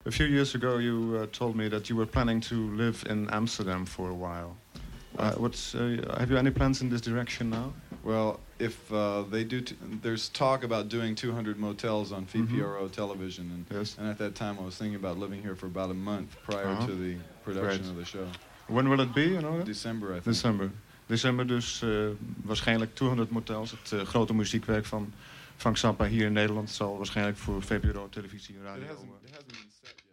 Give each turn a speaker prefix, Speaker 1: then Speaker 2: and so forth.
Speaker 1: A few years ago, you told me that you were planning to live in Amsterdam for a while. Have you any plans in this direction now?
Speaker 2: Well, if they do, there's talk about doing 200 motels on VPRO television, and at that time I was thinking about living here for about a month prior to the production of the show.
Speaker 1: When will it be? You know?
Speaker 2: December, I think.
Speaker 1: December dus waarschijnlijk 200 motels. Het grote muziekwerk van Frank Zappa hier in Nederland zal waarschijnlijk voor VPRO televisie en radio.
Speaker 2: It hasn't been set yet.